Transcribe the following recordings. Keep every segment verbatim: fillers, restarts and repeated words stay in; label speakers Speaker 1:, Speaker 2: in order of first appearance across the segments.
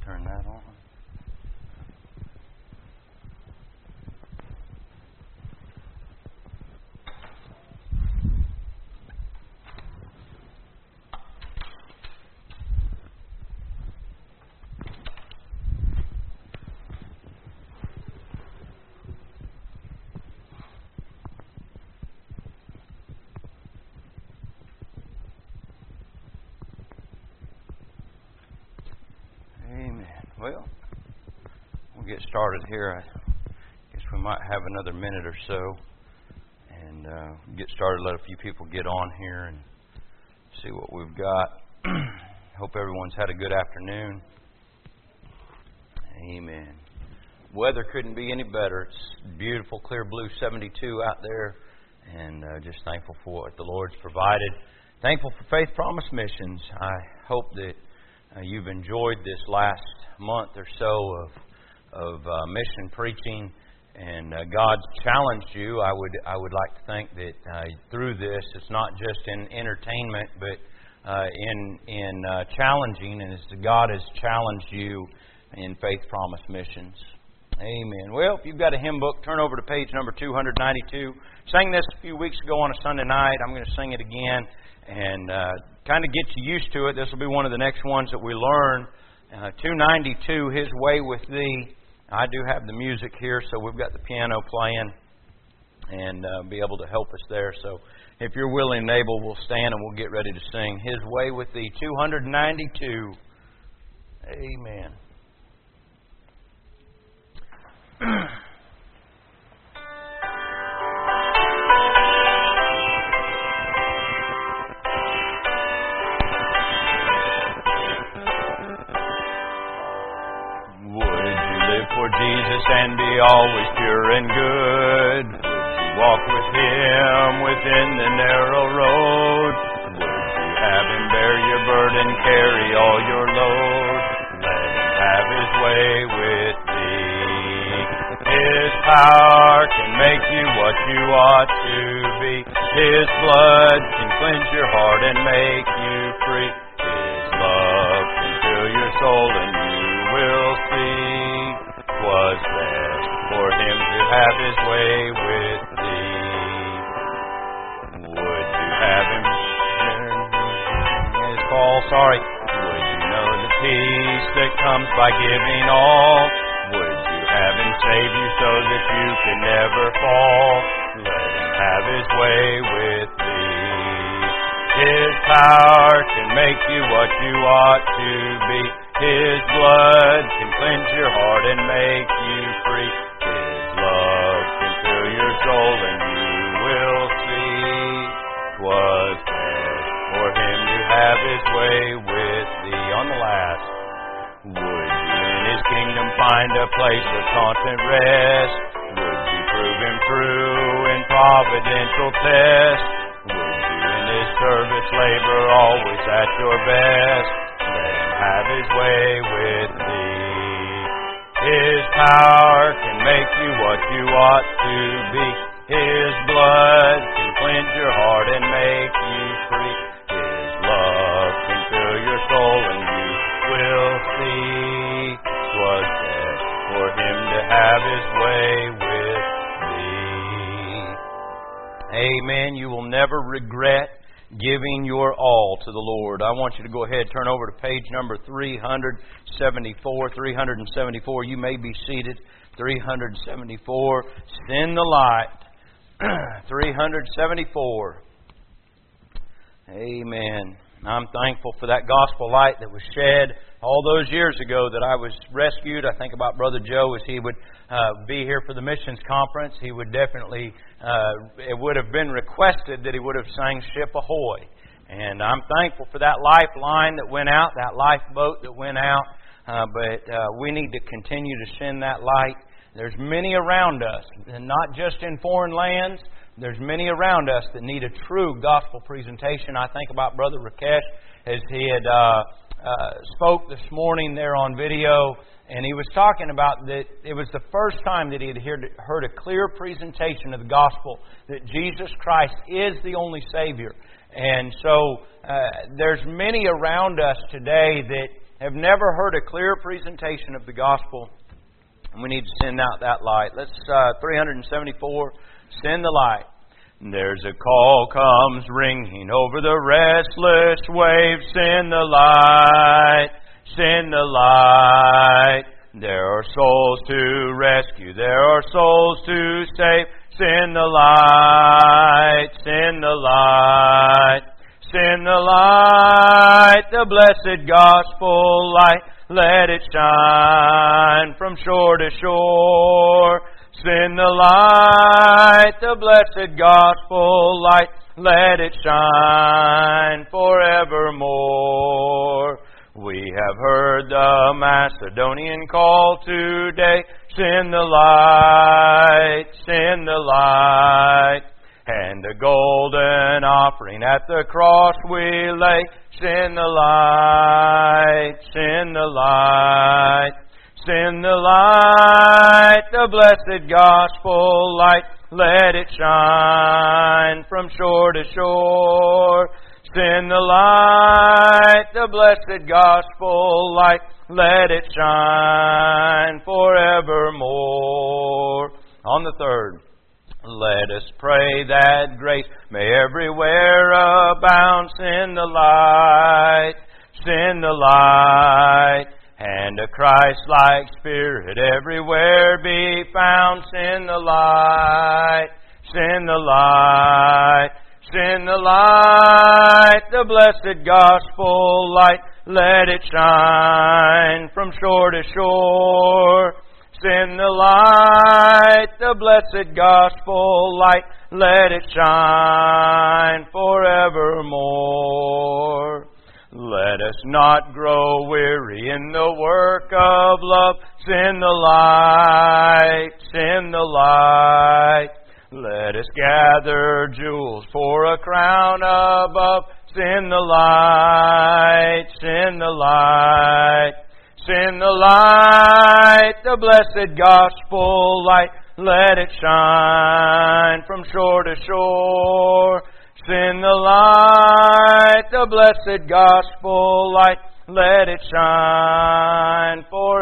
Speaker 1: turn that on. Well, we'll get started here. I guess we might have another minute or so, and uh, get started. Let a few people get on here and see what we've got. Hope everyone's had a good afternoon. Amen. Weather couldn't be any better. It's beautiful, clear blue, seventy-two out there, and uh, just thankful for what the Lord's provided. Thankful for Faith Promise Missions. I hope that uh, you've enjoyed this last month or so of of uh, mission preaching, and uh, God's challenged you. I would I would like to think that uh, through this, it's not just in entertainment, but uh, in in uh, challenging, and as God has challenged you in Faith Promise Missions. Amen. Well, if you've got a hymn book, turn over to page number two ninety-two. Sang this a few weeks ago on a Sunday night. I'm going to sing it again and uh, kind of get you used to it. This will be one of the next ones that we learn. Uh, two ninety-two, His Way with Thee. I do have the music here, so we've got the piano playing and uh, be able to help us there. So if you're willing and able, we'll stand and we'll get ready to sing His Way with Thee, two ninety-two. Amen. Jesus and be always pure and good. Would you walk with Him within the narrow road? Would you have Him bear your burden, carry all your load? Let Him have His way with thee. His power can make you what you ought to be. His blood can cleanse your heart and make you free. His love can fill your soul and you will see. 'Twas best for Him to have His way with thee. Would you have Him His call? Sorry. Would you know the peace that comes by giving all? Would you have Him save you so that you can never fall? Let Him have His way with thee. His power can make you what you ought to be. His blood can cleanse your heart and make you free. His love can fill your soul and you will see. 'Twas best for Him to have His way with thee. On the last. Would you in His kingdom find a place of constant rest? Would you prove Him true in providential test? Would you in His service labor always at your best? Let Him have His way with thee. His power can make you what you ought to be. His blood can cleanse your heart and make you free. His love can fill your soul and you will see. 'Twas best for Him to have His way with thee. Amen. You will never regret giving your all to the Lord. I want you to go ahead and turn over to page number three seventy-four. three seventy-four. You may be seated. three seventy-four. Send the light. three seventy-four. Amen. I'm thankful for that gospel light that was shed all those years ago that I was rescued. I think about Brother Joe as he would uh, be here for the missions conference. He would definitely, uh, it would have been requested that he would have sang Ship Ahoy. And I'm thankful for that lifeline that went out, that lifeboat that went out. Uh, but uh, we need to continue to send that light. There's many around us, and not just in foreign lands. There's many around us that need a true gospel presentation. I think about Brother Rakesh as he had uh, uh, spoke this morning there on video, and he was talking about that it was the first time that he had heard, heard a clear presentation of the gospel, that Jesus Christ is the only Savior. And so uh, there's many around us today that have never heard a clear presentation of the gospel, we need to send out that light. Let's, uh, three seventy-four, send the light. There's a call comes ringing over the restless waves. Send the light, send the light. There are souls to rescue, there are souls to save. Send the light, send the light. Send the light, the blessed gospel light. Let it shine from shore to shore. Send the light, the blessed gospel light. Let it shine forevermore. We have heard the Macedonian call today. Send the light, send the light. And a golden offering at the cross we lay. Send the light, send the light. Send the light, the blessed gospel light. Let it shine from shore to shore. Send the light, the blessed gospel light. Let it shine forevermore. On the third, let us pray that grace may everywhere abound. Send the light, send the light. And a Christ-like spirit everywhere be found. Send the light, send the light. Send the light, the blessed gospel light. Let it shine from shore to shore. Send the light, the blessed gospel light. Let it shine forevermore. Let us not grow weary in the work of love. Send the light, send the light. Let us gather jewels for a crown above. Send the light, send the light. Send the light, the blessed gospel light. Let it shine from shore to shore. Send the light, the blessed gospel light. Let it shine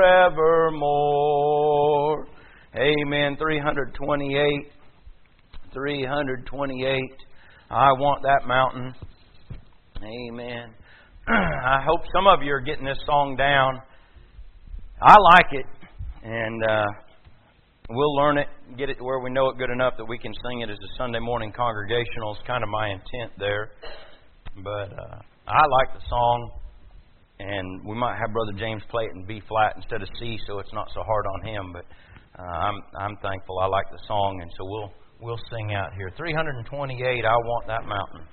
Speaker 1: forevermore. Amen. three twenty-eight. three twenty-eight. I want that mountain. Amen. I hope some of you are getting this song down. I like it, and uh, we'll learn it, get it to where we know it good enough that we can sing it as a Sunday morning congregational. It's kind of my intent there. But uh, I like the song, and we might have Brother James play it in B flat instead of C, so it's not so hard on him. But uh, I'm I'm thankful. I like the song, and so we'll we'll sing out here. three twenty-eight. I want that mountain.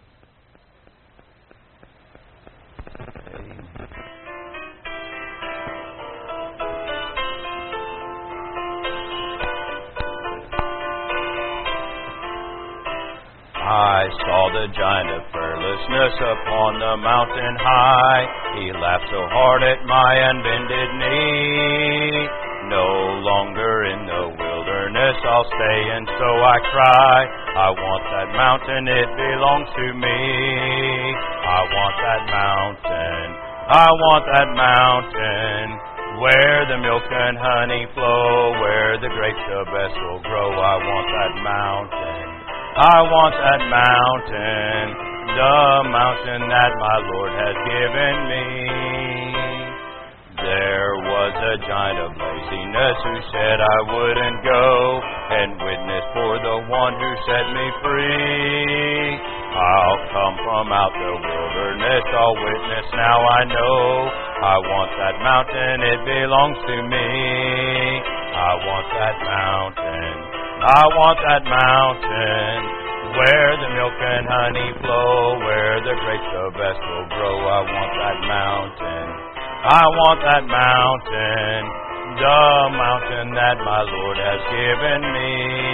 Speaker 1: Amen. I saw the giant of prayerlessness upon the mountain high. He laughed so hard at my unbended knee. No longer in the wilderness I'll stay, and so I cry, I want that mountain, it belongs to me. I want that mountain, I want that mountain, where the milk and honey flow, where the grapes the best will grow. I want that mountain, I want that mountain, the mountain that my Lord has given me. There was a giant of laziness who said I wouldn't go and witness for the one who set me free. I'll come from out the wilderness, I'll witness, now I know. I want that mountain, it belongs to me. I want that mountain, I want that mountain, where the milk and honey flow, where the grapes the best will grow. I want that mountain, I want that mountain, the mountain that my Lord has given me.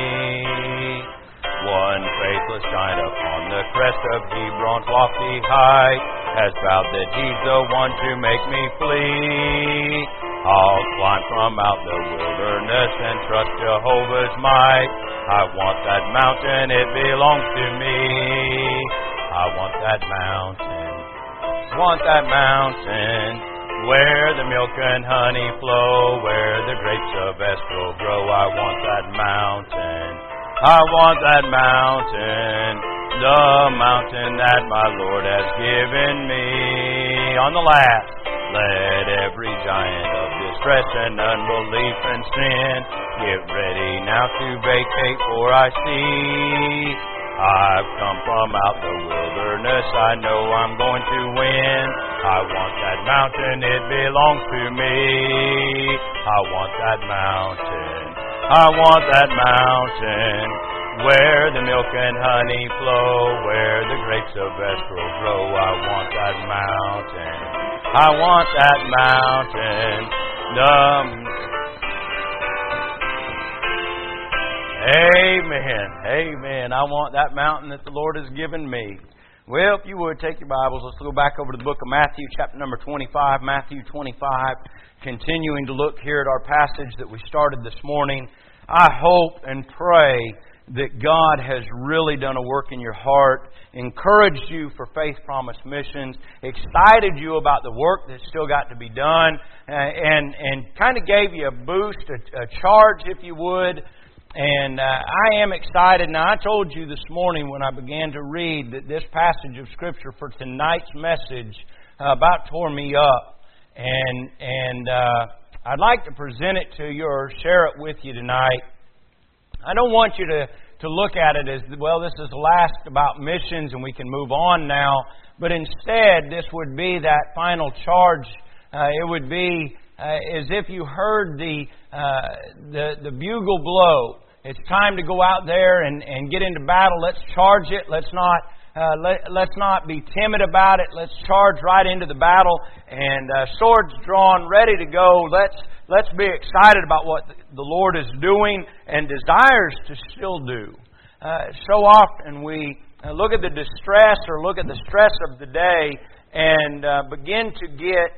Speaker 1: One faithless giant upon the crest of Hebron's lofty height has vowed that he's the one to make me flee. I'll climb from out the wilderness and trust Jehovah's might. I want that mountain, it belongs to me. I want that mountain, want that mountain, where the milk and honey flow, where the grapes of Esco grow. I want that mountain. I want that mountain, the mountain that my Lord has given me. On the last, let every giant of distress and unbelief and sin get ready now to vacate, for I see I've come from out the wilderness. I know I'm going to win. I want that mountain, it belongs to me. I want that mountain. I want that mountain, where the milk and honey flow, where the grapes of Escrow grow. I want that mountain. I want that mountain. The Amen. Amen. I want that mountain that the Lord has given me. Well, if you would, take your Bibles. Let's go back over to the book of Matthew, chapter number twenty-five. Matthew twenty-five. Continuing to look here at our passage that we started this morning. I hope and pray that God has really done a work in your heart, encouraged you for Faith Promise Missions, excited you about the work that's still got to be done, and, and kind of gave you a boost, a, a charge, if you would. And uh, I am excited. Now, I told you this morning when I began to read that this passage of Scripture for tonight's message uh, about tore me up. And and uh, I'd like to present it to you or share it with you tonight. I don't want you to, to look at it as, well, this is the last about missions and we can move on now. But instead, this would be that final charge. Uh, it would be uh, as if you heard the, uh, the, the bugle blow. It's time to go out there and, and get into battle. Let's charge it. Let's not uh, let, let's not be timid about it. Let's charge right into the battle. And uh, swords drawn, ready to go. Let's let's be excited about what the Lord is doing and desires to still do. Uh, so often we look at the distress or look at the stress of the day and uh, begin to get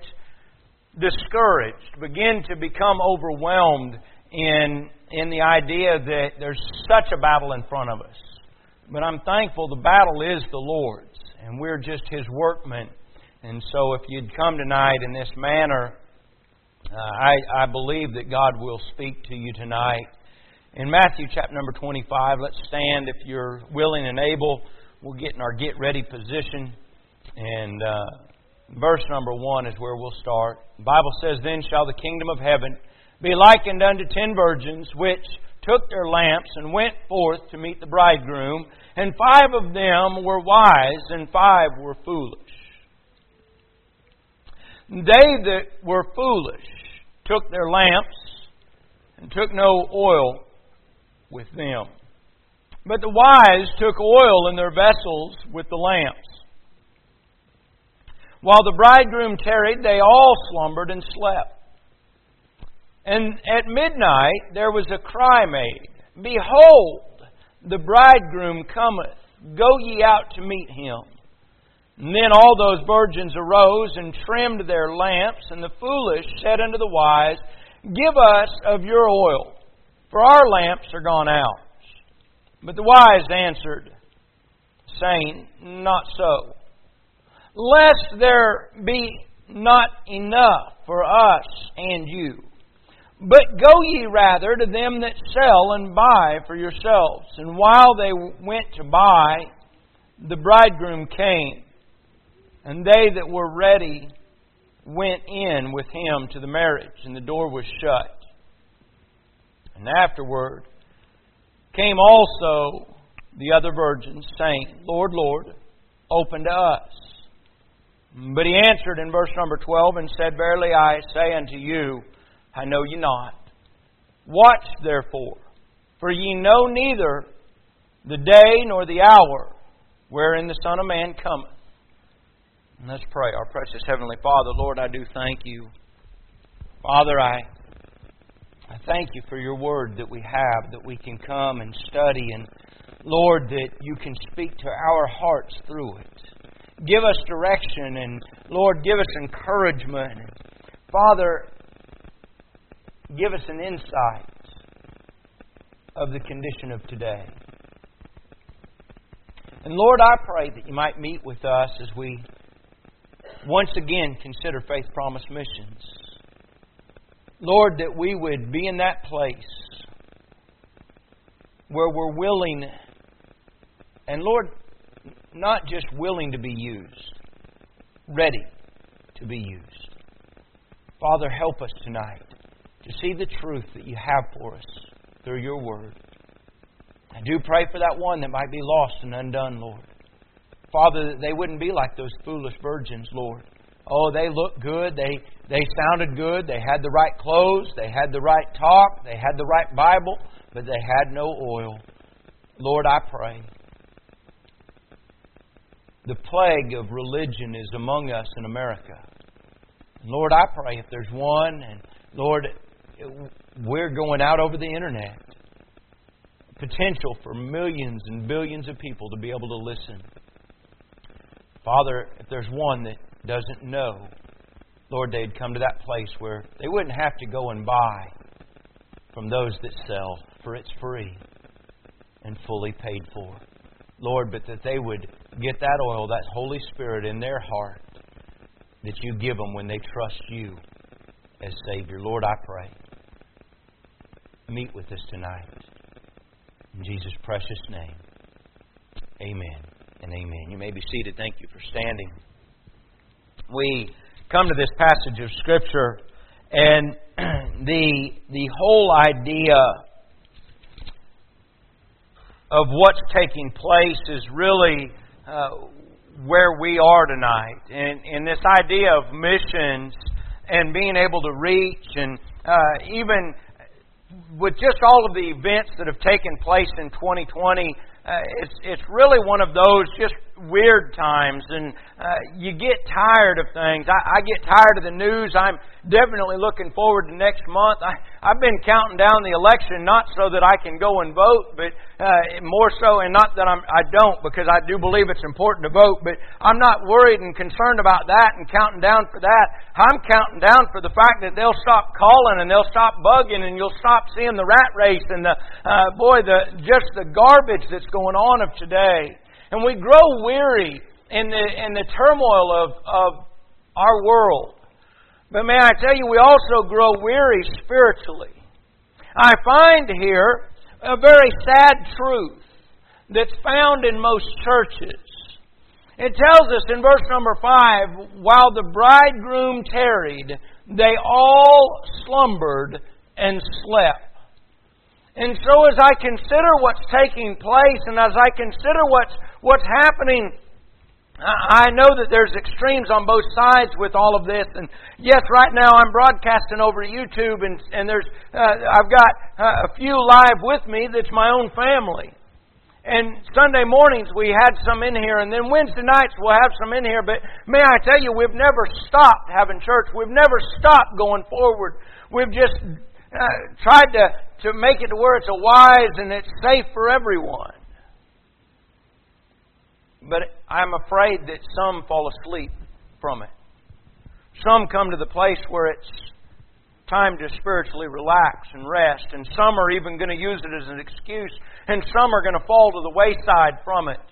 Speaker 1: discouraged, begin to become overwhelmed in in the idea that there's such a battle in front of us. But I'm thankful the battle is the Lord's, and we're just His workmen. And so if you'd come tonight in this manner, uh, I, I believe that God will speak to you tonight. In Matthew chapter number twenty-five, let's stand if you're willing and able. We'll get in our get-ready position. And uh, verse number one is where we'll start. The Bible says, "Then shall the kingdom of heaven be likened unto ten virgins, which took their lamps and went forth to meet the bridegroom. And five of them were wise, and five were foolish. They that were foolish took their lamps and took no oil with them. But the wise took oil in their vessels with the lamps. While the bridegroom tarried, they all slumbered and slept. And at midnight there was a cry made, Behold, the bridegroom cometh, go ye out to meet him. And then all those virgins arose and trimmed their lamps, and the foolish said unto the wise, Give us of your oil, for our lamps are gone out. But the wise answered, saying, Not so, lest there be not enough for us and you. But go ye rather to them that sell and buy for yourselves. And while they went to buy, the bridegroom came, and they that were ready went in with him to the marriage, and the door was shut. And afterward came also the other virgins, saying, Lord, Lord, open to us. But he answered in verse number twelve and said, Verily I say unto you, I know you not. Watch therefore, for ye know neither the day nor the hour wherein the Son of Man cometh. And let's pray. Our precious Heavenly Father, Lord, I do thank you. Father, I, I thank you for your word that we have, that we can come and study, and Lord, that you can speak to our hearts through it. Give us direction, and Lord, give us encouragement. And Father, give us an insight of the condition of today. And Lord, I pray that you might meet with us as we
Speaker 2: once again consider Faith Promise Missions. Lord, that we would be in that place where we're willing, and Lord, not just willing to be used, ready to be used. Father, help us tonight to see the truth that You have for us through Your Word. I do pray for that one that might be lost and undone, Lord. Father, that they wouldn't be like those foolish virgins, Lord. Oh, they looked good. They, they sounded good. They had the right clothes. They had the right talk. They had the right Bible. But they had no oil. Lord, I pray. The plague of religion is among us in America. Lord, I pray if there's one, and Lord, we're going out over the internet. Potential for millions and billions of people to be able to listen. Father, if there's one that doesn't know, Lord, they'd come to that place where they wouldn't have to go and buy from those that sell, for it's free and fully paid for. Lord, but that they would get that oil, that Holy Spirit in their heart that You give them when they trust You as Savior. Lord, I pray. Meet with us tonight. In Jesus' precious name. Amen and amen. You may be seated. Thank you for standing. We come to this passage of Scripture, and the the whole idea of what's taking place is really uh, where we are tonight. And, and this idea of missions and being able to reach, and uh, even with just all of the events that have taken place in twenty twenty, uh, it's it's really one of those just weird times, and uh, you get tired of things. I, I get tired of the news. I'm definitely looking forward to next month. I, I've been counting down the election, not so that I can go and vote, but uh, more so, and not that I'm, I don't, because I do believe it's important to vote, but I'm not worried and concerned about that and counting down for that. I'm counting down for the fact that they'll stop calling and they'll stop bugging, and you'll stop seeing the rat race and the, uh, boy, the just the garbage that's going on of today. And we grow weary in the in the turmoil of, of our world. But may I tell you, we also grow weary spiritually. I find here a very sad truth that's found in most churches. It tells us in verse number five, while the bridegroom tarried, they all slumbered and slept. And so as I consider what's taking place, and as I consider what's what's happening, I know that there's extremes on both sides with all of this. And yes, right now I'm broadcasting over YouTube, and and there's uh, I've got uh, a few live with me that's my own family. And Sunday mornings we had some in here, and then Wednesday nights we'll have some in here. But may I tell you, we've never stopped having church. We've never stopped going forward. We've just uh, tried to, to make it to where it's a wise and it's safe for everyone. But I'm afraid that some fall asleep from it. Some come to the place where it's time to spiritually relax and rest. And some are even going to use it as an excuse. And some are going to fall to the wayside from it.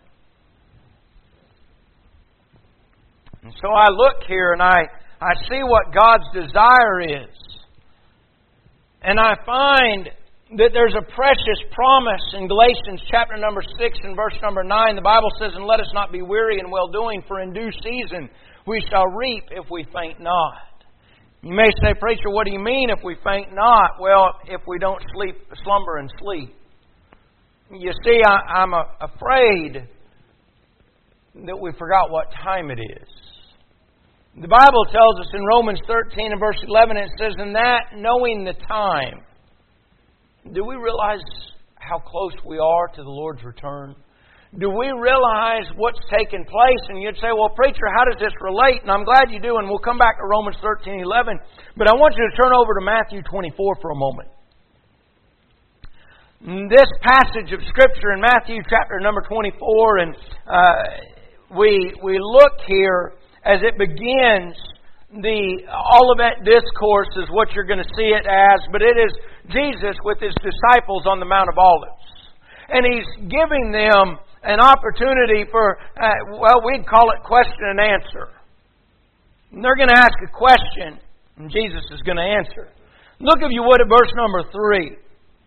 Speaker 2: And so I look here and I, I see what God's desire is. And I find that there's a precious promise in Galatians chapter number six and verse number nine. The Bible says, "And let us not be weary in well-doing, for in due season we shall reap if we faint not." You may say, "Preacher, what do you mean if we faint not?" Well, if we don't sleep, slumber and sleep. You see, I, I'm a, afraid that we forgot what time it is. The Bible tells us in Romans thirteen and verse eleven, it says, "In that, knowing the time." Do we realize how close we are to the Lord's return? Do we realize what's taking place? And you'd say, "Well, preacher, how does this relate?" And I'm glad you do, and we'll come back to Romans thirteen eleven. But I want you to turn over to Matthew twenty-four for a moment. This passage of Scripture in Matthew chapter number twenty-four, and uh, we we look here as it begins. The Olivet Discourse is what you're going to see it as, but it is Jesus with His disciples on the Mount of Olives. And He's giving them an opportunity for, uh, well, we'd call it question and answer. And they're going to ask a question, and Jesus is going to answer. Look, if you would, at verse number three.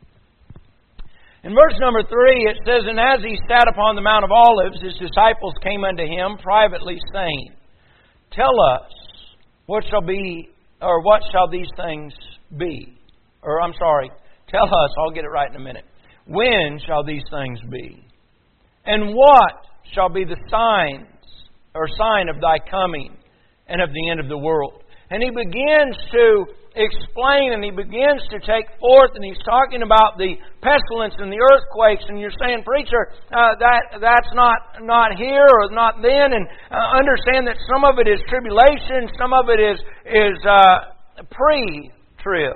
Speaker 2: In verse number three, it says, "And as he sat upon the Mount of Olives, his disciples came unto him privately, saying, Tell us, what shall be, or what shall these things be?" Or, I'm sorry, tell us, I'll get it right in a minute. "When shall these things be? And what shall be the signs, or sign of thy coming, and of the end of the world?" And he begins to explain, and he begins to take forth, and he's talking about the pestilence and the earthquakes, and you're saying, "Preacher, uh, that that's not not here or not then," and uh, understand that some of it is tribulation, some of it is is uh, pre-trib.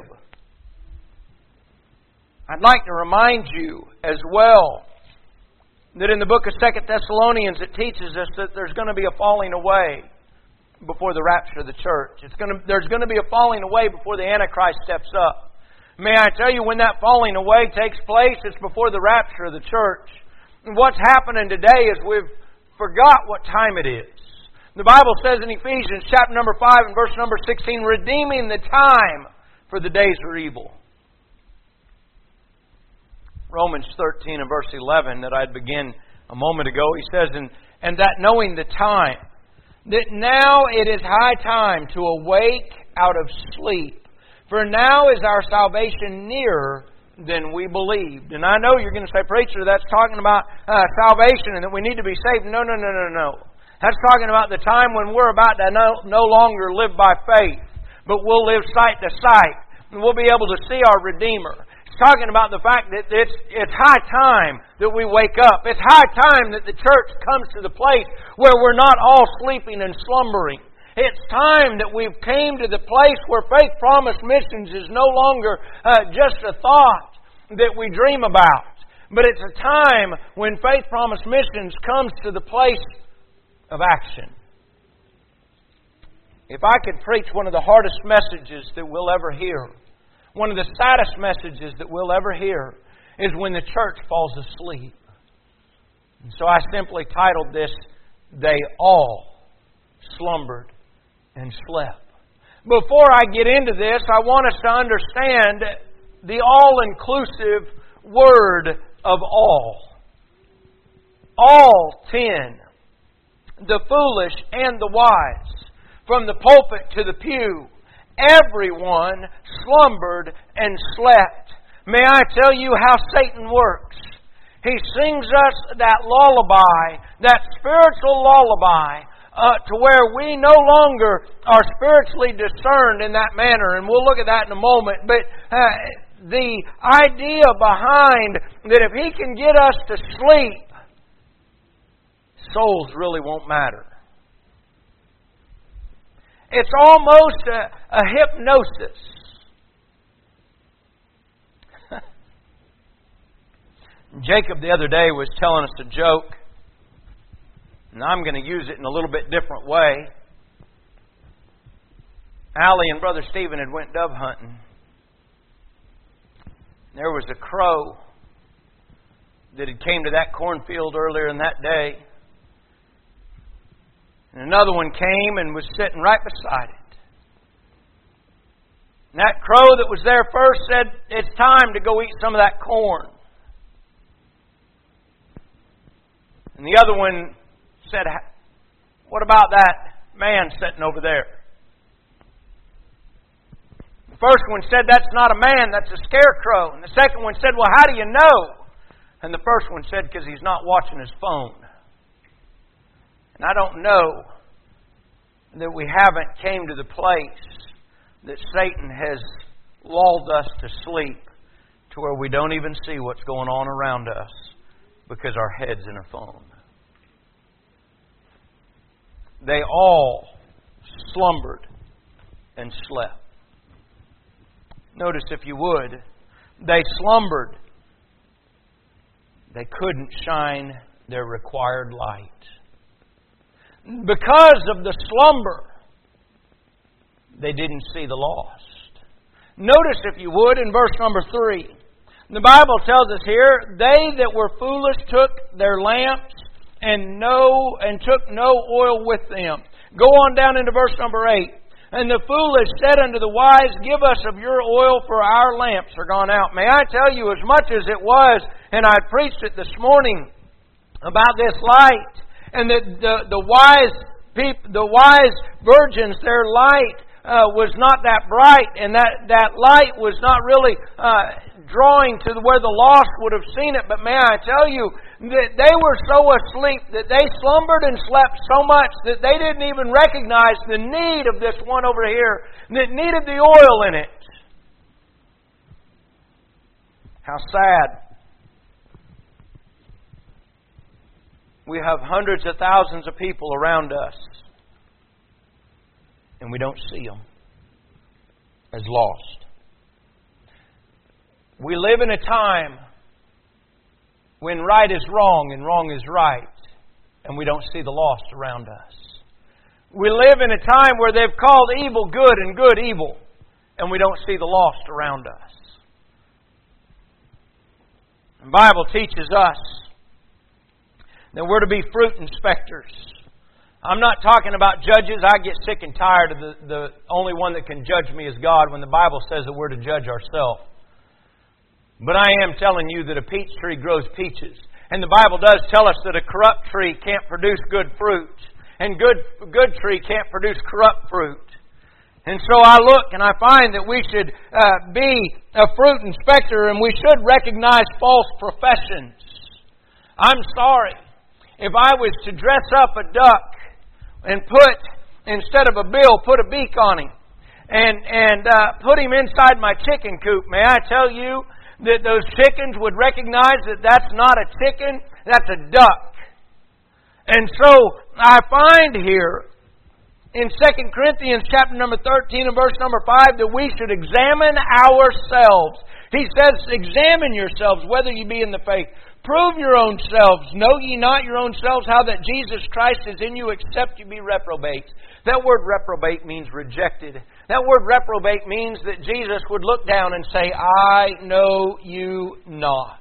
Speaker 2: I'd like to remind you as well that in the book of Second Thessalonians it teaches us that there's going to be a falling away before the rapture of the church. It's going to, there's going to be a falling away before the Antichrist steps up. May I tell you, when that falling away takes place, it's before the rapture of the church. And what's happening today is we've forgot what time it is. The Bible says in Ephesians chapter number five and verse number sixteen, "Redeeming the time, for the days are evil." Romans thirteen and verse eleven that I'd begin a moment ago, he says, and, and that knowing the time, that now it is high time to awake out of sleep. For now is our salvation nearer than we believed. And I know you're going to say, "Preacher, that's talking about uh, salvation and that we need to be saved." No, no, no, no, no. That's talking about the time when we're about to no, no longer live by faith, but we'll live sight to sight. And we'll be able to see our Redeemer. It's talking about the fact that it's, it's high time that we wake up. It's high time that the church comes to the place where we're not all sleeping and slumbering. It's time that we've came to the place where Faith Promise Missions is no longer uh, just a thought that we dream about. But it's a time when Faith Promise Missions comes to the place of action. If I could preach one of the hardest messages that we'll ever hear, one of the saddest messages that we'll ever hear, is when the church falls asleep. And so I simply titled this, "They All Slumbered and Slept." Before I get into this, I want us to understand the all-inclusive word of all. All ten. The foolish and the wise. From the pulpit to the pew, everyone slumbered and slept. May I tell you how Satan works? He sings us that lullaby, that spiritual lullaby, uh, to where we no longer are spiritually discerned in that manner. And we'll look at that in a moment. But uh, the idea behind that if he can get us to sleep, souls really won't matter. It's almost a, a hypnosis. Jacob the other day was telling us a joke, and I'm going to use it in a little bit different way. Allie and Brother Stephen had went dove hunting. There was a crow that had came to that cornfield earlier in that day. And another one came and was sitting right beside it. And that crow that was there first said, "It's time to go eat some of that corn." And the other one said, "What about that man sitting over there?" The first one said, "That's not a man, that's a scarecrow." And the second one said, "Well, how do you know?" And the first one said, "Because he's not watching his phone." And I don't know that we haven't came to the place that Satan has lulled us to sleep to where we don't even see what's going on around us because our head's in a phone. They all slumbered and slept. Notice, if you would, they slumbered. They couldn't shine their required light. Because of the slumber, they didn't see the lost. Notice, if you would, in verse number three, the Bible tells us here, "They that were foolish took their lamps and no and took no oil with them." Go on down into verse number eight. And the foolish said unto the wise, Give us of your oil, for our lamps are gone out. May I tell you, as much as it was, and I preached it this morning about this light, and the the, the wise people, the wise virgins, their light uh, was not that bright, and that, that light was not really uh, drawing to where the lost would have seen it. But may I tell you that they were so asleep that they slumbered and slept so much that they didn't even recognize the need of this one over here that needed the oil in it. How sad. We have hundreds of thousands of people around us, and we don't see them as lost. We live in a time when right is wrong and wrong is right, and we don't see the lost around us. We live in a time where they've called evil good and good evil, and we don't see the lost around us. The Bible teaches us that we're to be fruit inspectors. I'm not talking about judges. I get sick and tired of the, the only one that can judge me is God when the Bible says that we're to judge ourselves. But I am telling you that a peach tree grows peaches. And the Bible does tell us that a corrupt tree can't produce good fruit. And good good tree can't produce corrupt fruit. And so I look and I find that we should uh, be a fruit inspector, and we should recognize false professions. I'm sorry. If I was to dress up a duck and put, instead of a bill, put a beak on him, and, and uh, put him inside my chicken coop, may I tell you that those chickens would recognize that that's not a chicken, that's a duck. And so I find here in Second Corinthians chapter number thirteen and verse number five that we should examine ourselves. He says, Examine yourselves whether you be in the faith. Prove your own selves. Know ye not your own selves how that Jesus Christ is in you, except you be reprobates. That word reprobate means rejected. That word reprobate means that Jesus would look down and say, I know you not.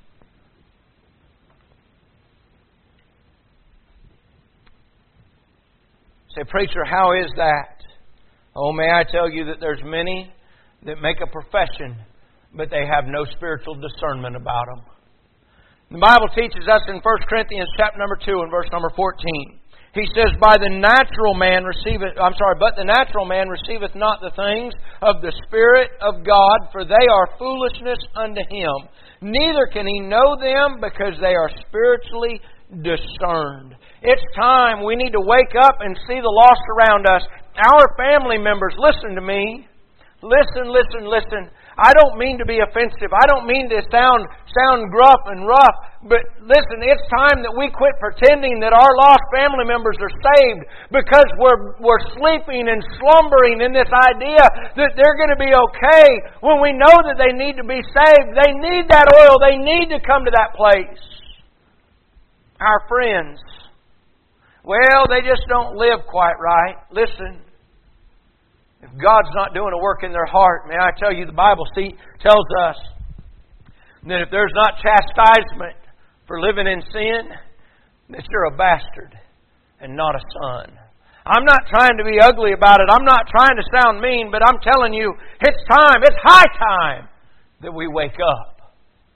Speaker 2: Say, preacher, how is that? Oh, may I tell you that there's many that make a profession, but they have no spiritual discernment about them. The Bible teaches us in First Corinthians chapter number two and verse number fourteen. He says, By the natural man receiveth, I'm sorry, but the natural man receiveth not the things of the Spirit of God, for they are foolishness unto him. Neither can he know them, because they are spiritually discerned. It's time we need to wake up and see the lost around us. Our family members, listen to me. Listen, listen, listen. I don't mean to be offensive. I don't mean to sound sound gruff and rough. But listen, it's time that we quit pretending that our lost family members are saved because we're we're sleeping and slumbering in this idea that they're going to be okay when we know that they need to be saved. They need that oil. They need to come to that place. Our friends, well, they just don't live quite right. Listen. If God's not doing a work in their heart, may I tell you, the Bible see, tells us that if there's not chastisement for living in sin, that you're a bastard and not a son. I'm not trying to be ugly about it. I'm not trying to sound mean, but I'm telling you, it's time, it's high time that we wake up.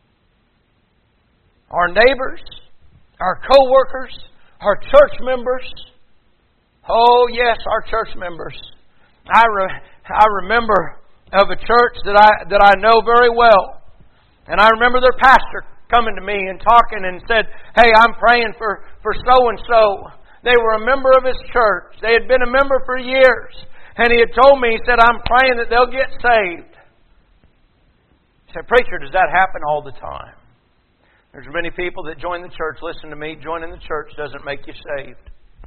Speaker 2: Our neighbors, our co-workers, our church members, oh yes, our church members. I, re, I remember of a church that I that I know very well. And I remember their pastor coming to me and talking and said, hey, I'm praying for, for so-and-so. They were a member of his church. They had been a member for years. And he had told me, he said, I'm praying that they'll get saved. I said, preacher, does that happen all the time? There's many people that join the church. Listen to me, joining the church doesn't make you saved.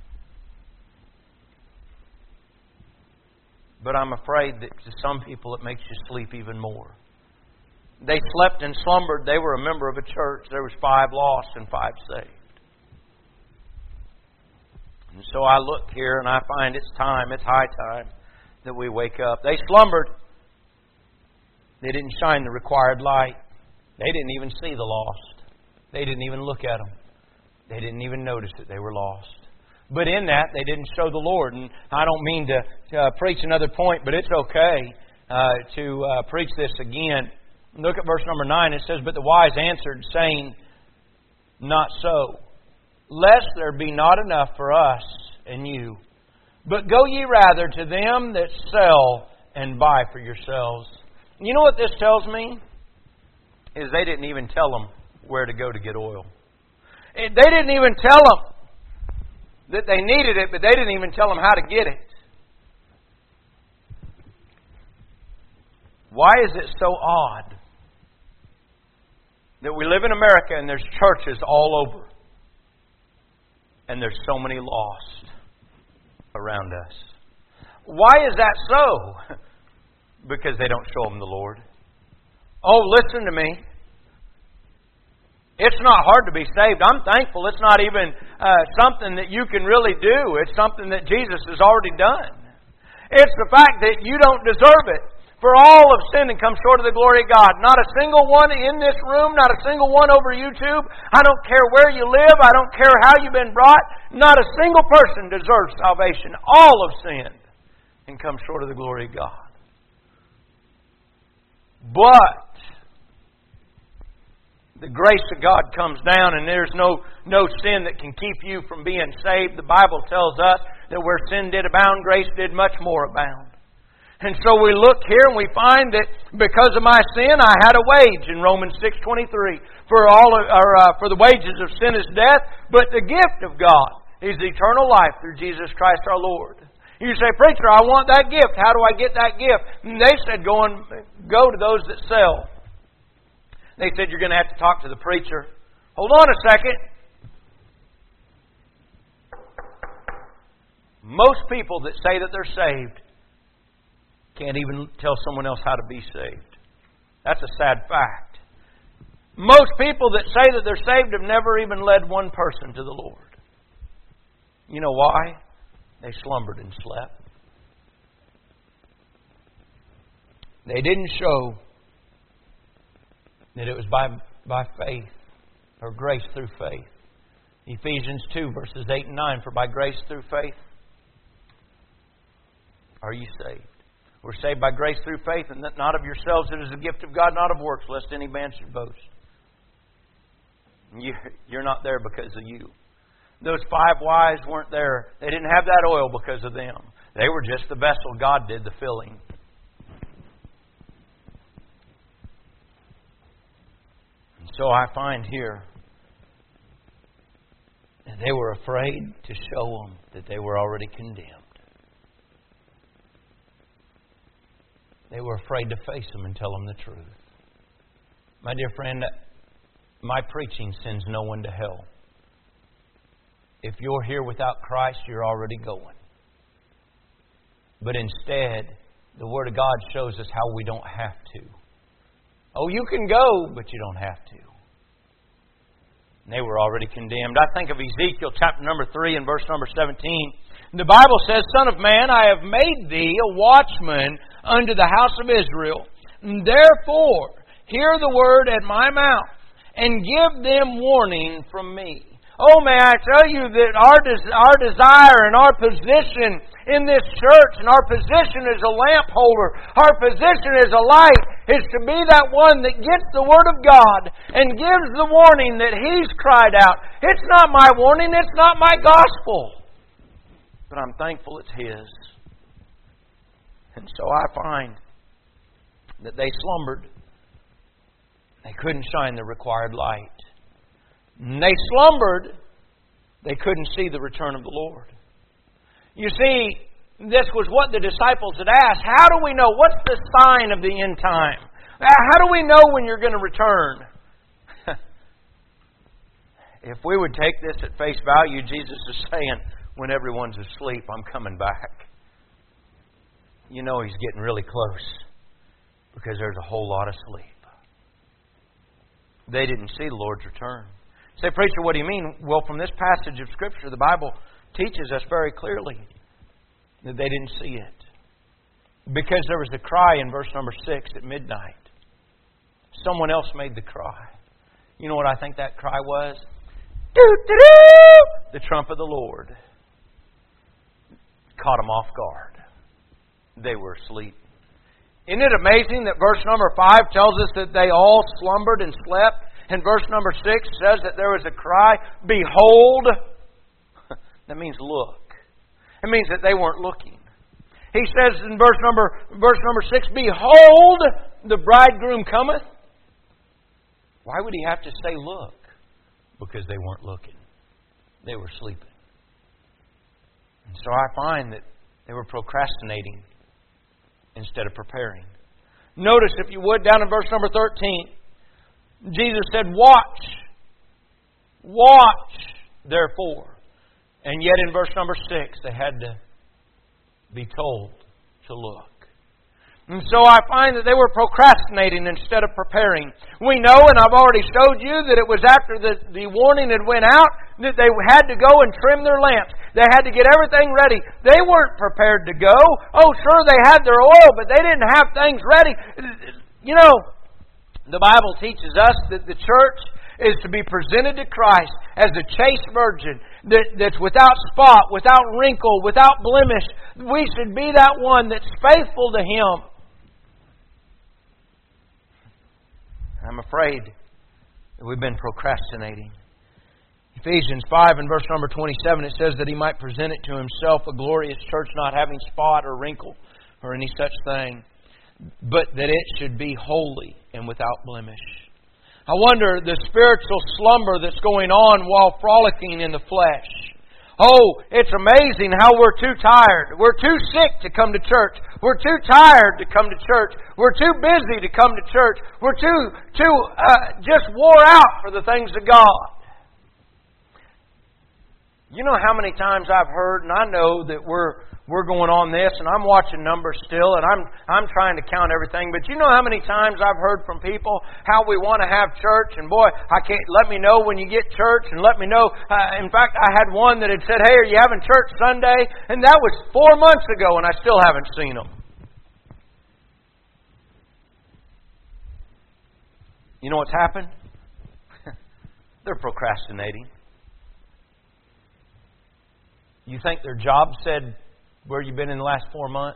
Speaker 2: But I'm afraid that to some people it makes you sleep even more. They slept and slumbered. They were a member of a church. There was five lost and five saved. And so I look here and I find it's time, it's high time that we wake up. They slumbered. They didn't shine the required light. They didn't even see the lost. They didn't even look at them. They didn't even notice that they were lost. But in that, they didn't show the Lord. And I don't mean to, to uh, preach another point, but it's okay uh, to uh, preach this again. Look at verse number nine. It says, "But the wise answered, saying, Not so, lest there be not enough for us and you. But go ye rather to them that sell and buy for yourselves." You know what this tells me? Is they didn't even tell them where to go to get oil. They didn't even tell them that they needed it, but they didn't even tell them how to get it. Why is it so odd that we live in America and there's churches all over and there's so many lost around us? Why is that so? Because they don't show them the Lord. Oh, listen to me. It's not hard to be saved. I'm thankful it's not even uh, something that you can really do. It's something that Jesus has already done. It's the fact that you don't deserve it. For all have sinned and come short of the glory of God. Not a single one in this room, not a single one over YouTube. I don't care where you live. I don't care how you've been brought. Not a single person deserves salvation. All have sinned and come short of the glory of God. But the grace of God comes down, and there's no, no sin that can keep you from being saved. The Bible tells us that where sin did abound, grace did much more abound. And so we look here and we find that because of my sin, I had a wage in Romans six twenty-three. For all, or uh, for the wages of sin is death, but the gift of God is eternal life through Jesus Christ our Lord. You say, "Preacher, I want that gift. How do I get that gift?" And they said, "Go and go to those that sell." They said, "You're going to have to talk to the preacher." Hold on a second. Most people that say that they're saved can't even tell someone else how to be saved. That's a sad fact. Most people that say that they're saved have never even led one person to the Lord. You know why? They slumbered and slept. They didn't show that it was by, by faith or grace through faith. Ephesians two, verses eight and nine. "For by grace through faith are you saved." We're saved by grace through faith, and that not of yourselves. It is a gift of God, not of works, lest any man should boast. You, you're not there because of you. Those five wise weren't there. They didn't have that oil because of them. They were just the vessel. God did the filling. And so I find here that they were afraid to show them that they were already condemned. They were afraid to face them and tell them the truth. My dear friend, my preaching sends no one to hell. If you're here without Christ, you're already going. But instead, the Word of God shows us how we don't have to. Oh, you can go, but you don't have to. And they were already condemned. I think of Ezekiel chapter number three and verse number seventeen. The Bible says, "Son of man, I have made thee a watchman unto the house of Israel. Therefore, hear the word at my mouth, and give them warning from me." Oh, may I tell you that our, des- our desire and our position in this church and our position as a lamp holder, our position as a light, is to be that one that gets the Word of God and gives the warning that He's cried out. It's not my warning, it's not my gospel. But I'm thankful it's His. And so I find that they slumbered. They couldn't shine the required light. And they slumbered. They couldn't see the return of the Lord. You see, this was what the disciples had asked. How do we know? What's the sign of the end time? How do we know when you're going to return? If we would take this at face value, Jesus is saying, when everyone's asleep, I'm coming back. You know He's getting really close because there's a whole lot of sleep. They didn't see the Lord's return. Say, "Preacher, what do you mean?" Well, from this passage of Scripture, the Bible teaches us very clearly that they didn't see it. Because there was a cry in verse number six at midnight. Someone else made the cry. You know what I think that cry was? Doo-doo-doo! The trump of the Lord. caught them off guard. They were asleep. Isn't it amazing that verse number five tells us that they all slumbered and slept? And verse number six says that there was a cry, "Behold!" That means look. It means that they weren't looking. He says in verse number verse number six, "Behold, the bridegroom cometh." Why would he have to say look? Because they weren't looking. They were sleeping. And so I find that they were procrastinating instead of preparing. Notice, if you would, down in verse number thirteen, Jesus said, "Watch. Watch, therefore." And yet in verse number six, they had to be told to look. And so I find that they were procrastinating instead of preparing. We know, and I've already showed you, that it was after the, the warning had went out that they had to go and trim their lamps. They had to get everything ready. They weren't prepared to go. Oh, sure, they had their oil, but they didn't have things ready. You know, the Bible teaches us that the church is to be presented to Christ as a chaste virgin that, that's without spot, without wrinkle, without blemish. We should be that one that's faithful to Him. I'm afraid that we've been procrastinating. Ephesians five and verse number twenty-seven, it says that He might present it to Himself a glorious church, not having spot or wrinkle or any such thing, but that it should be holy and without blemish. I wonder the spiritual slumber that's going on while frolicking in the flesh. Oh, it's amazing how we're too tired. We're too sick to come to church. We're too tired to come to church. We're too busy to come to church. We're too, too uh, just wore out for the things of God. You know how many times I've heard, and I know that we're we're going on this, and I'm watching numbers still, and I'm I'm trying to count everything. But you know how many times I've heard from people how we want to have church, and boy, I can't. Let me know when you get church, and let me know. Uh, in fact, I had one that had said, "Hey, are you having church Sunday?" And that was four months ago, and I still haven't seen them. You know what's happened? They're procrastinating. You think their job said, "Where you been in the last four months?"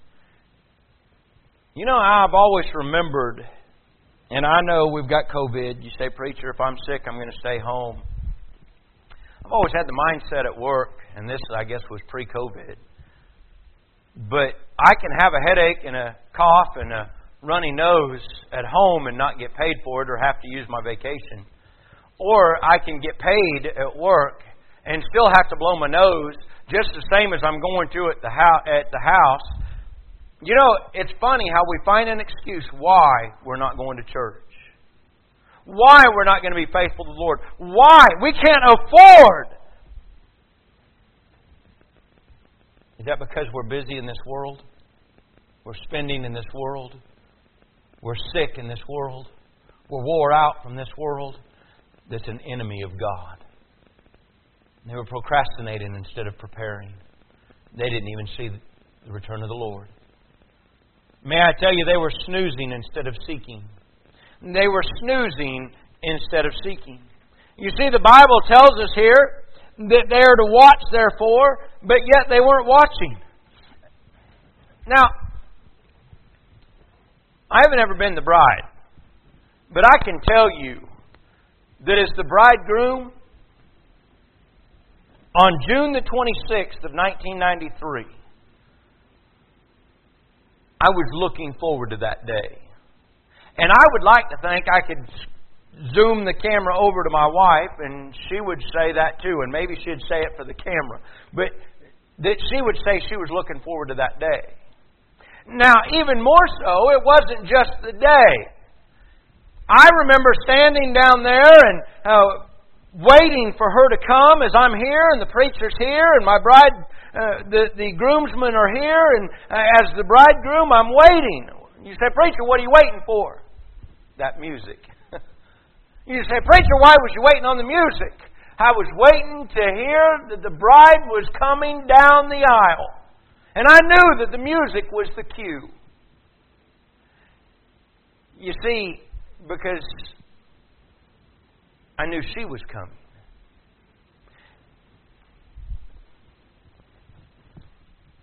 Speaker 2: You know, I've always remembered, and I know we've got COVID. You say, "Preacher, if I'm sick, I'm going to stay home." I've always had the mindset at work, and this, I guess, was pre-COVID. But I can have a headache and a cough and a runny nose at home and not get paid for it or have to use my vacation. Or I can get paid at work and still have to blow my nose, just the same as I'm going to at the house. At the house, you know, it's funny how we find an excuse why we're not going to church, why we're not going to be faithful to the Lord, why we can't afford. Is that because we're busy in this world? We're spending in this world. We're sick in this world. We're wore out from this world. That's an enemy of God. They were procrastinating instead of preparing. They didn't even see the return of the Lord. May I tell you, they were snoozing instead of seeking. They were snoozing instead of seeking. You see, the Bible tells us here that they are to watch, therefore, but yet they weren't watching. Now, I haven't ever been the bride, but I can tell you that as the bridegroom, on June the twenty-sixth of nineteen ninety-three, I was looking forward to that day. And I would like to think I could zoom the camera over to my wife, and she would say that too, and maybe she'd say it for the camera. But that she would say she was looking forward to that day. Now, even more so, it wasn't just the day. I remember standing down there and uh, waiting for her to come as I'm here and the preacher's here and my bride, uh, the, the groomsmen are here, and uh, as the bridegroom I'm waiting. You say, "Preacher, what are you waiting for?" That music. You say, "Preacher, why was you waiting on the music?" I was waiting to hear that the bride was coming down the aisle. And I knew that the music was the cue. You see, because I knew she was coming.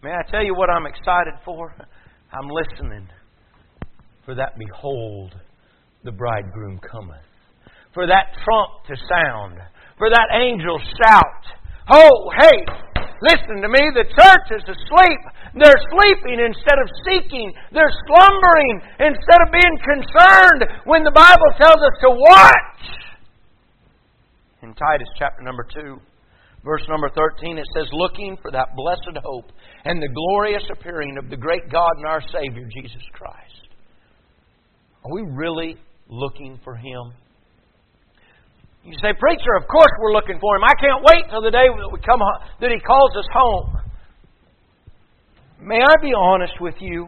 Speaker 2: May I tell you what I'm excited for? I'm listening for that behold, the bridegroom cometh. For that trump to sound. For that angel shout. Oh, hey, listen to me. The church is asleep. They're sleeping instead of seeking. They're slumbering instead of being concerned when the Bible tells us to watch. In Titus chapter number two, verse number thirteen, it says, looking for that blessed hope and the glorious appearing of the great God and our Savior, Jesus Christ. Are we really looking for Him? You say, preacher, of course we're looking for Him. I can't wait till the day that we come home, that He calls us home. May I be honest with you?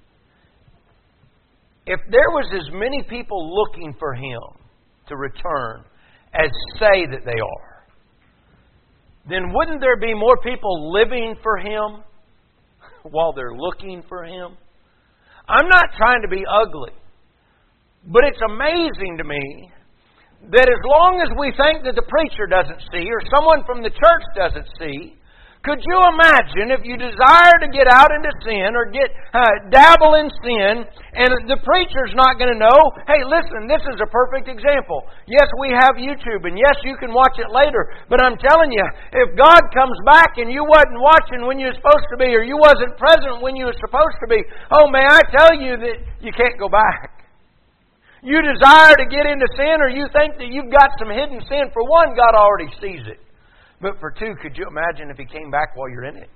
Speaker 2: If there was as many people looking for Him to return as say that they are, then wouldn't there be more people living for Him while they're looking for Him? I'm not trying to be ugly, but it's amazing to me that as long as we think that the preacher doesn't see or someone from the church doesn't see, could you imagine if you desire to get out into sin or get uh, dabble in sin and the preacher's not going to know, hey, listen, this is a perfect example. Yes, we have YouTube and yes, you can watch it later. But I'm telling you, if God comes back and you wasn't watching when you were supposed to be or you wasn't present when you were supposed to be, oh, may I tell you that you can't go back. You desire to get into sin or you think that you've got some hidden sin. For one, God already sees it. But for two, could you imagine if He came back while you're in it?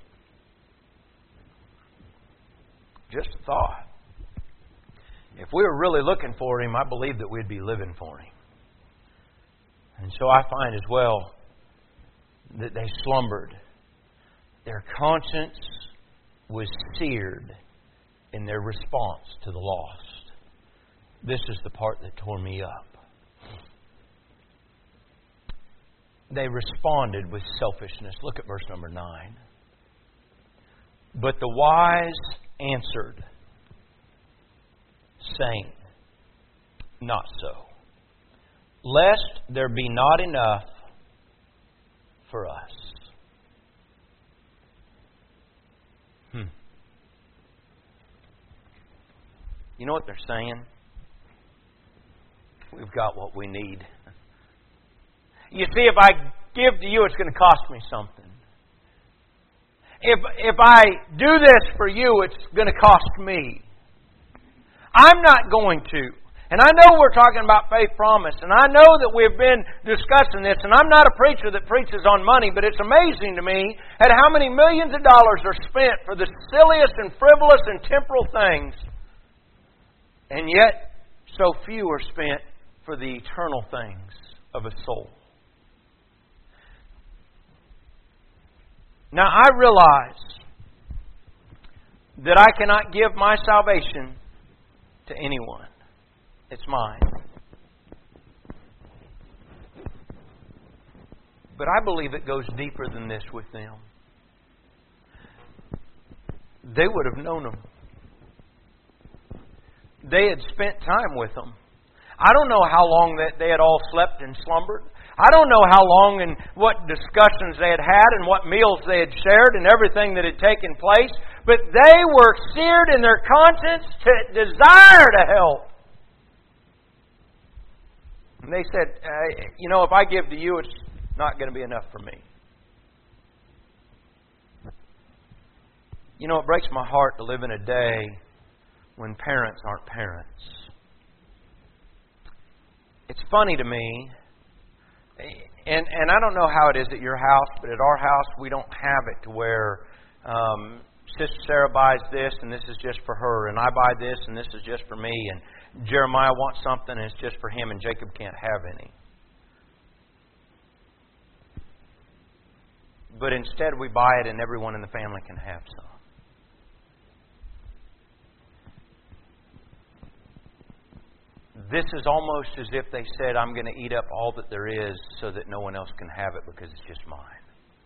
Speaker 2: Just a thought. If we were really looking for Him, I believe that we'd be living for Him. And so I find as well that they slumbered. Their conscience was seared in their response to the lost. This is the part that tore me up. They responded with selfishness. Look at verse number nine. But the wise answered, saying, not so, lest there be not enough for us. Hmm. You know what they're saying? We've got what we need. You see, if I give to you, it's going to cost me something. If if I do this for you, it's going to cost me. I'm not going to. And I know we're talking about faith promise, and I know that we've been discussing this, and I'm not a preacher that preaches on money, but it's amazing to me at how many millions of dollars are spent for the silliest and frivolous and temporal things, and yet so few are spent for the eternal things of a soul. Now, I realize that I cannot give my salvation to anyone. It's mine. But I believe it goes deeper than this with them. They would have known them. They had spent time with them. I don't know how long that they had all slept and slumbered. I don't know how long and what discussions they had had and what meals they had shared and everything that had taken place. But they were seared in their conscience to desire to help. And they said, uh, you know, if I give to you, it's not going to be enough for me. You know, it breaks my heart to live in a day when parents aren't parents. It's funny to me, and and I don't know how it is at your house, but at our house we don't have it to where um, Sister Sarah buys this and this is just for her, and I buy this and this is just for me, and Jeremiah wants something and it's just for him, and Jacob can't have any. But instead we buy it and everyone in the family can have some. This is almost as if they said, I'm going to eat up all that there is so that no one else can have it because it's just mine.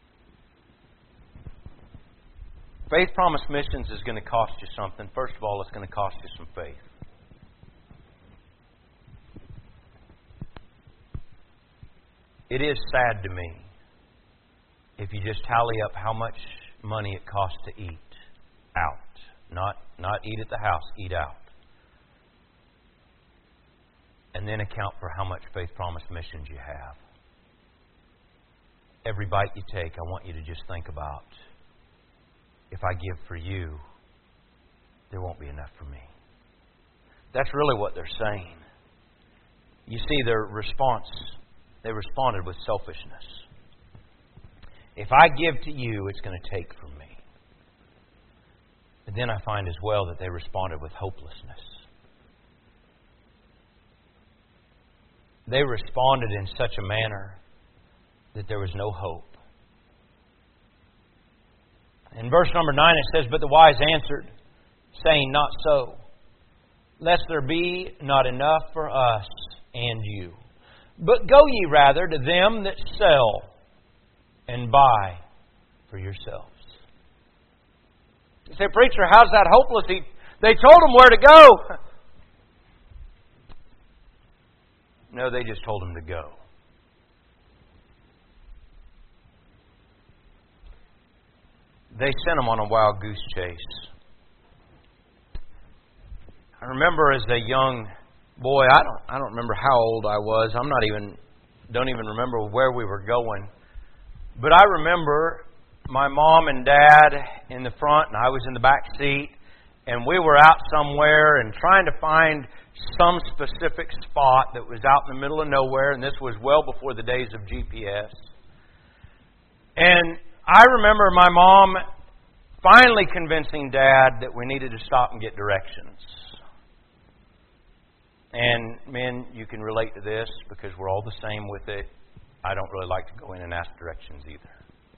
Speaker 2: Faith Promise Missions is going to cost you something. First of all, it's going to cost you some faith. It is sad to me if you just tally up how much money it costs to eat out. Not, not eat at the house, eat out. And then account for how much Faith Promise missions you have. Every bite you take, I want you to just think about, if I give for you, there won't be enough for me. That's really what they're saying. You see their response, they responded with selfishness. If I give to you, it's going to take from me. But then I find as well that they responded with hopelessness. They responded in such a manner that there was no hope. In verse number nine it says, "But the wise answered, saying, Not so, lest there be not enough for us and you. But go ye rather to them that sell, and buy for yourselves." You say, "Preacher, how's that hopeless?" He, they told him where to go. No, they just told him to go. They sent him on a wild goose chase. I remember as a young boy, I don't I don't remember how old I was. I'm not even don't even remember where we were going. But I remember my mom and dad in the front and I was in the back seat, and we were out somewhere and trying to find some specific spot that was out in the middle of nowhere, and this was well before the days of G P S. And I remember my mom finally convincing Dad that we needed to stop and get directions. And men, you can relate to this because we're all the same with it. I don't really like to go in and ask directions either.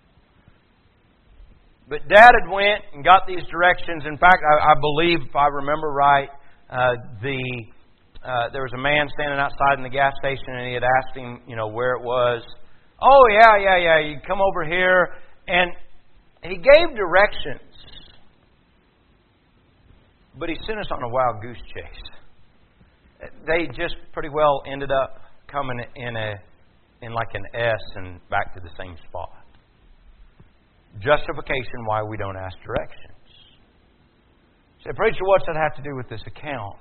Speaker 2: But Dad had went and got these directions. In fact, I, I believe, if I remember right, uh, the uh, there was a man standing outside in the gas station, and he had asked him, you know, where it was. "Oh, yeah, yeah, yeah, you come over here." And he gave directions. But he sent us on a wild goose chase. They just pretty well ended up coming in a in like an S and back to the same spot. Justification why we don't ask directions. Say, "Preacher, what's that have to do with this account?"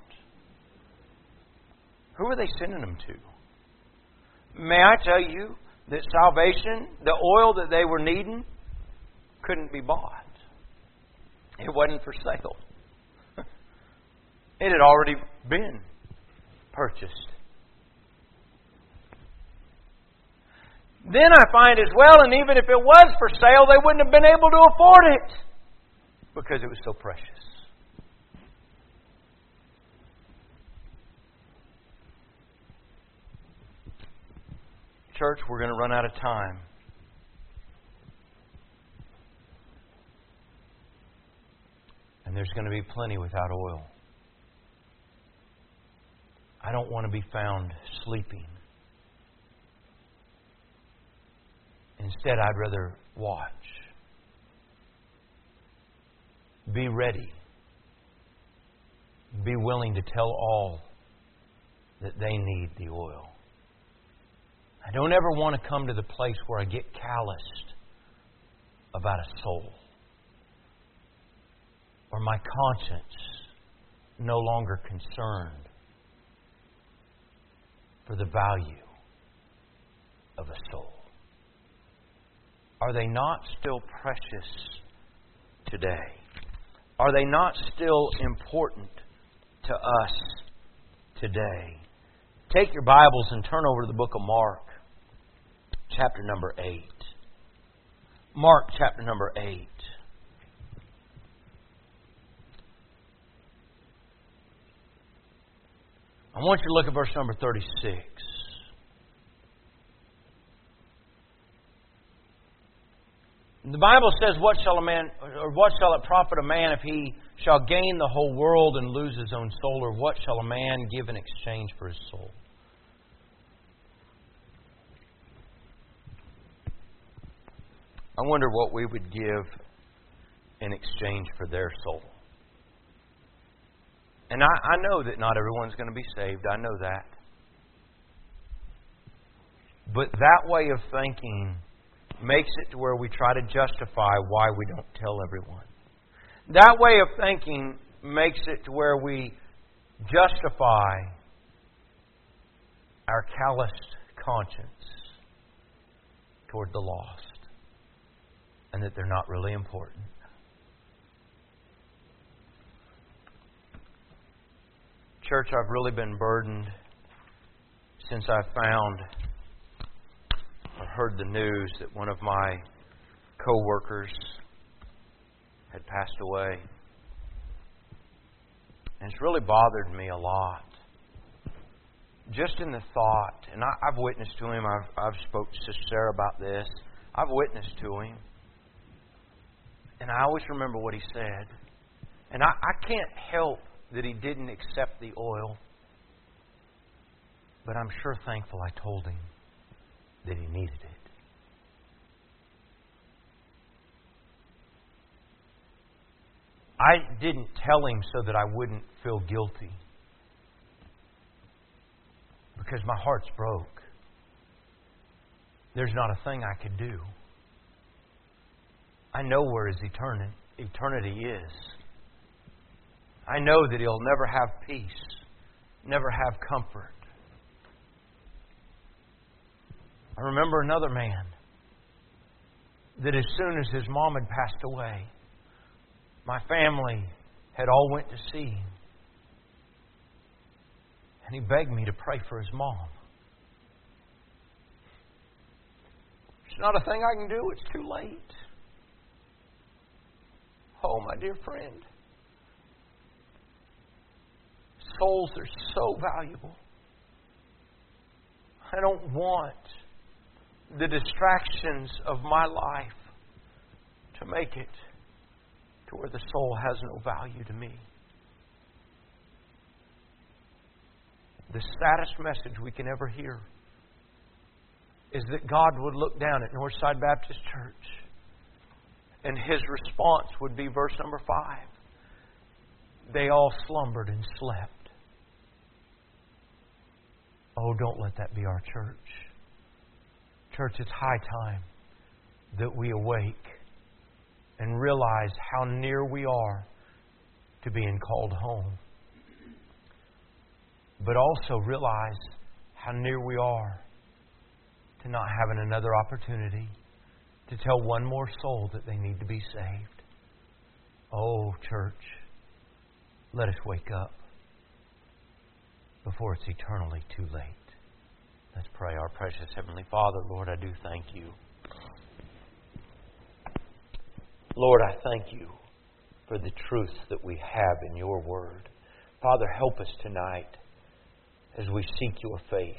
Speaker 2: Who are they sending them to? May I tell you that salvation, the oil that they were needing, couldn't be bought. It wasn't for sale. It had already been purchased. Then I find as well, and even if it was for sale, they wouldn't have been able to afford it because it was so precious. Church, we're going to run out of time. And there's going to be plenty without oil. I don't want to be found sleeping. Instead, I'd rather watch. Be ready. Be willing to tell all that they need the oil. I don't ever want to come to the place where I get calloused about a soul, or my conscience no longer concerned for the value of a soul. Are they not still precious today? Are they not still important to us today? Take your Bibles and turn over to the book of Mark, chapter number eight. Mark, chapter number eight. I want you to look at verse number thirty-six. The Bible says, "What shall a man, or what shall it profit a man if he shall gain the whole world and lose his own soul? Or what shall a man give in exchange for his soul?" I wonder what we would give in exchange for their soul. And I, I know that not everyone's going to be saved. I know that. But that way of thinking makes it to where we try to justify why we don't tell everyone. That way of thinking makes it to where we justify our calloused conscience toward the lost, and that they're not really important. Church, I've really been burdened since I found or heard the news that one of my co-workers had passed away. And it's really bothered me a lot. Just in the thought, and I, I've witnessed to him, I've, I've spoke to Sister Sarah about this, I've witnessed to him. And I always remember what he said. And I, I can't help that he didn't accept the oil. But I'm sure thankful I told him that he needed it. I didn't tell him so that I wouldn't feel guilty. Because my heart's broke. There's not a thing I could do. I know where his eternity, eternity is. I know that he'll never have peace, never have comfort. I remember another man that as soon as his mom had passed away, my family had all went to see him. And he begged me to pray for his mom. There's not a thing I can do. It's too late. Oh, my dear friend. Souls are so valuable. I don't want the distractions of my life to make it to where the soul has no value to me. The saddest message we can ever hear is that God would look down at Northside Baptist Church and His response would be verse number five. They all slumbered and slept. Oh, don't let that be our church. Church, it's high time that we awake and realize how near we are to being called home. But also realize how near we are to not having another opportunity to tell one more soul that they need to be saved. Oh, church, let us wake up before it's eternally too late. Let's pray. Our precious Heavenly Father, Lord, I do thank you. Lord, I thank you for the truth that we have in your word. Father, help us tonight as we seek your face.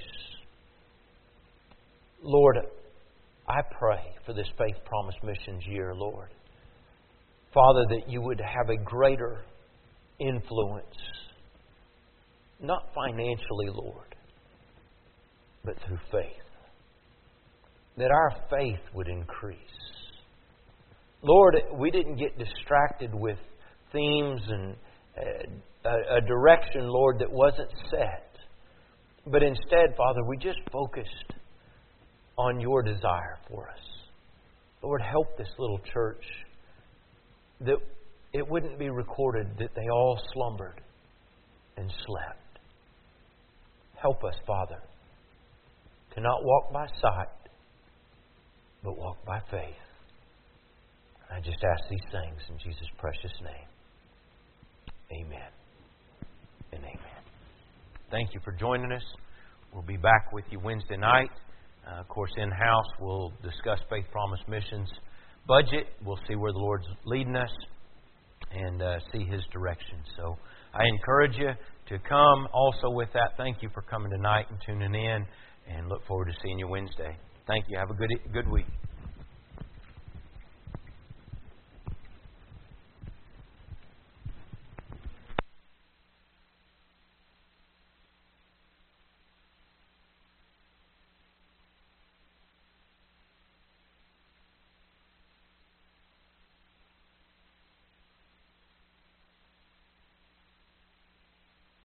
Speaker 2: Lord, I pray for this Faith Promise Missions year, Lord. Father, that you would have a greater influence, not financially, Lord, but through faith. That our faith would increase. Lord, we didn't get distracted with themes and a, a direction, Lord, that wasn't set. But instead, Father, we just focused on your desire for us. Lord, help this little church that it wouldn't be recorded that they all slumbered and slept. Help us, Father, to not walk by sight, but walk by faith. I just ask these things in Jesus' precious name. Amen and amen. Thank you for joining us. We'll be back with you Wednesday night. Uh, of course, in-house, we'll discuss Faith Promise Missions budget. We'll see where the Lord's leading us and uh, see His direction. So I encourage you to come. Also with that, thank you for coming tonight and tuning in, and look forward to seeing you Wednesday. Thank you. Have a good good week.